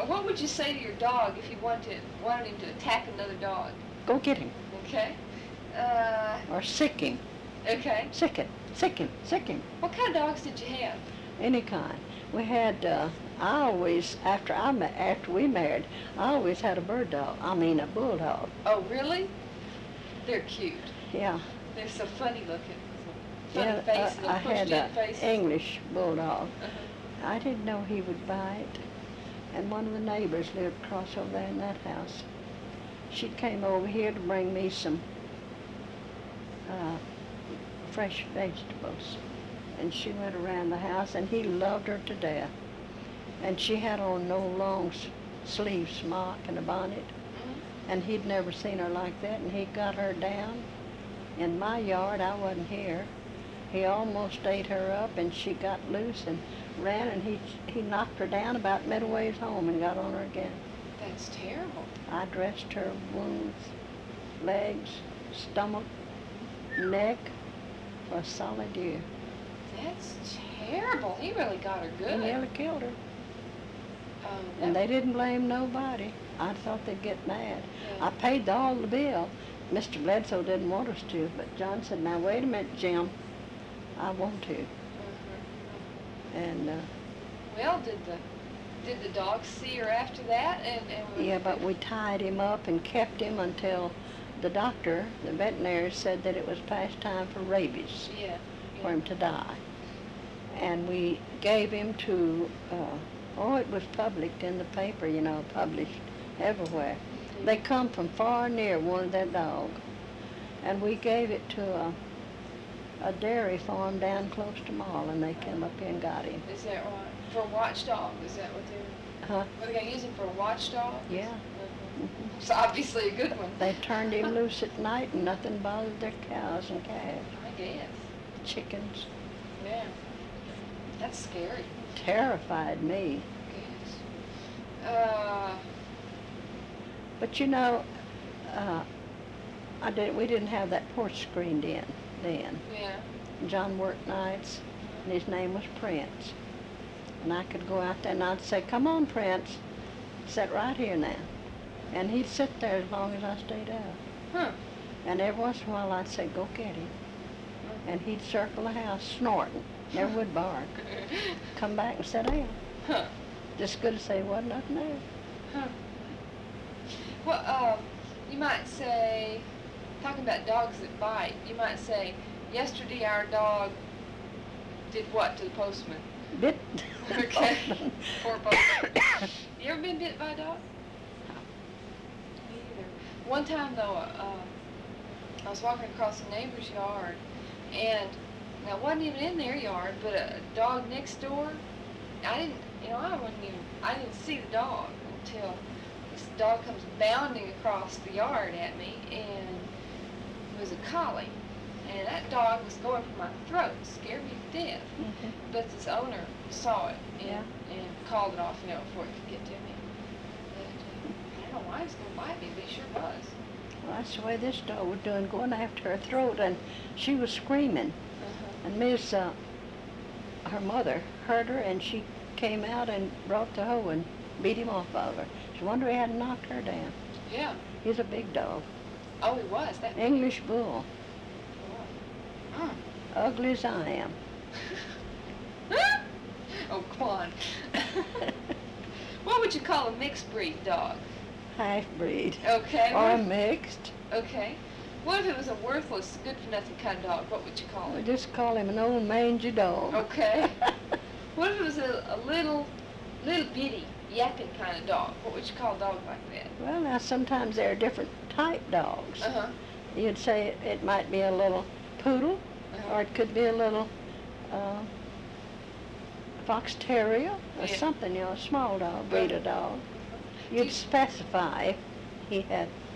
What would you say to your dog if you wanted him to attack another dog? Go get him. Okay. Or sick him. Okay. Sick it. Sick him. Sick him. What kind of dogs did you have? Any kind. We had, I always, after we married, I always had a a bulldog. Oh, really? They're cute. Yeah. They're so funny looking. Funny Yeah, faces, I had pushed-in faces. an English bulldog. Uh-huh. I didn't know he would bite. And one of the neighbors lived across over there in that house. She came over here to bring me some fresh vegetables. And she went around the house, and he loved her to death. And she had on no long sleeve smock and a bonnet. And he'd never seen her like that, and he got her down in my yard. I wasn't here. He almost ate her up, and she got loose and ran, and he knocked her down about midways home and got on her again. That's terrible. I dressed her wounds, legs, stomach, neck for a solid year. That's terrible. He really got her good. He nearly killed her. Oh, And they didn't blame nobody. I thought they'd get mad. Yeah. I paid all the bill. Mr. Bledsoe didn't want us to, but John said, now wait a minute, Jim. I want to. And well, did the dog see her after that? yeah, but we tied him up and kept him until the doctor, the veterinary, said that it was past time for rabies, yeah. for him to die. And we gave him to, it was published in the paper, published everywhere. Mm-hmm. They come from far and near, wanted that dog. And we gave it to a dairy farm down close to Mall, and they came up here and got him. Is that right? For a watchdog? Is that what they're... Huh? Were they going to use him for a watchdog? Yeah. Mm-hmm. It's obviously a good one. They turned him loose at night, and nothing bothered their cows and calves. I guess. Chickens. Yeah. That's scary. Terrified me. Yes. But we didn't have that porch screened in then. Yeah. John worked nights, and his name was Prince. And I could go out there and I'd say, come on, Prince, sit right here now. And he'd sit there as long as I stayed out. Huh. And every once in a while I'd say, go get him. And he'd circle the house snorting, never would bark. Come back and sit down. Huh. Just good to say, wasn't nothing there. Huh. Well, you might say, talking about dogs that bite, you might say, yesterday our dog did what to the postman? Bit. Okay. Poor postman. You ever been bit by a dog? No. Me either. One time, though, I was walking across a neighbor's yard, and now it wasn't even in their yard, but a dog next door, I didn't see the dog until this dog comes bounding across the yard at me, and it was a collie. And that dog was going for my throat, scared me to death. Mm-hmm. But this owner saw it and, Yeah. and called it off, before it could get to me. But I don't know why he was going to bite me, but he sure was. Well, that's the way this dog was doing, going after her throat, and she was screaming. Uh-huh. And her mother, heard her, and she came out and brought the hoe and beat him off of her. She wondered he hadn't knocked her down. Yeah. He's a big dog. Oh, he was. That English bull. Huh. Ugly as I am. Oh, come on. What would you call a mixed breed dog? Half-breed. Okay. Or mixed. Okay. What if it was a worthless, good-for-nothing kind of dog? What would you call We it? just call him an old mangy dog. Okay. What if it was a little bitty, yapping kind of dog? What would you call a dog like that? Well, now sometimes there are different type dogs. Uh-huh. You'd say it might be a little poodle, Uh-huh. or it could be a little fox terrier, or Yeah. something, a small dog, breed of dog. You'd specify if he had